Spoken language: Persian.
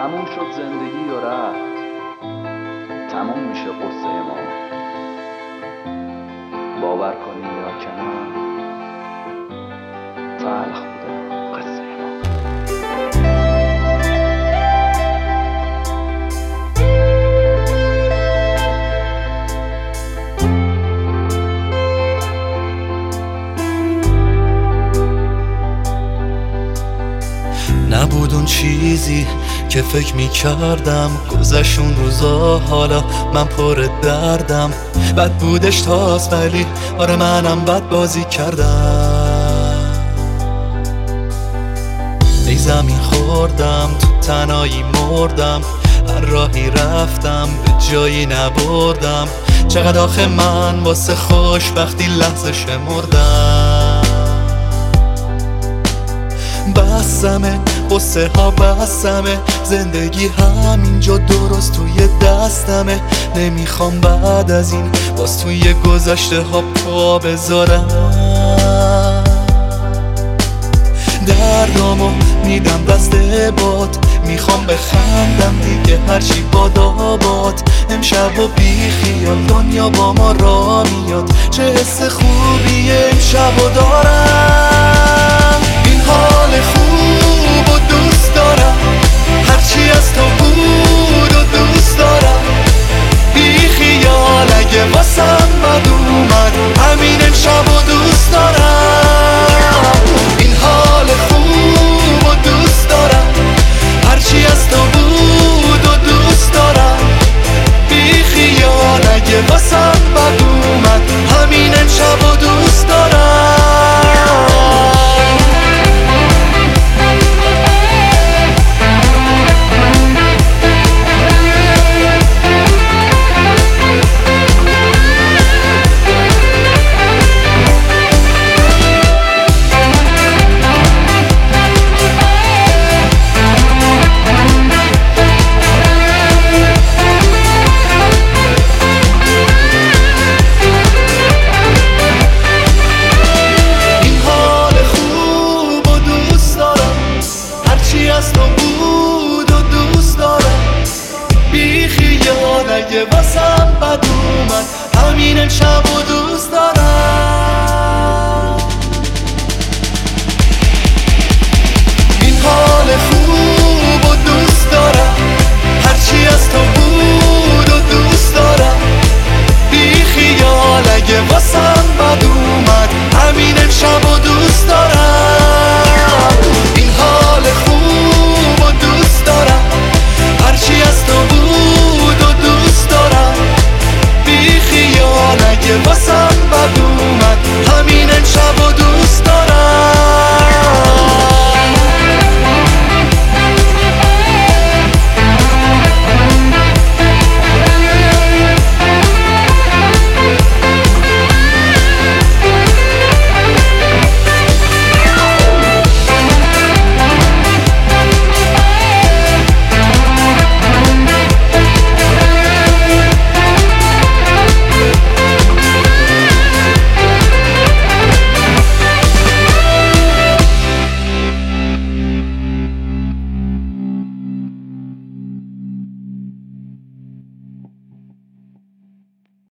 تموم شد زندگی و رفت، تموم میشه قصه ما. باور کنی یا که نه، تلخ بوده قصه ما. نبود اون چیزی که فکر میکردم، گذشت اون روزا، حالا من پر دردم. بد بودش تاست ولی آره منم بد بازی کردم. ای زمین خوردم تو تنهایی مردم، هر راهی رفتم به جایی نبردم. چقدر آخه من واسه خوشبختی لحظه شمردم. بسمه قصه ها بسمه، زندگی همینجا درست توی دستمه. نمیخوام بعد از این باز توی گذشته ها پا بذارم. دردامو میدم دست باد، میخوام بخندم دیگه هرچی باد آباد. امشب و بی خیال دنیا با ما را میاد، چه حس خوبیه امشب و دارم. این حال خوب و دوست دارم، هرچی از تو بود و دوست دارم. بی خیال اگه واسم بد اومد، همین امشب و دوست دارم. این حال خوب و دوست دارم، هرچی از تو بود و دوست دارم. بی خیال اگه واسم بد اومد، همین امشب و دوست دارم. اگه واسم بد اومد، همین امشب و دوست دارم.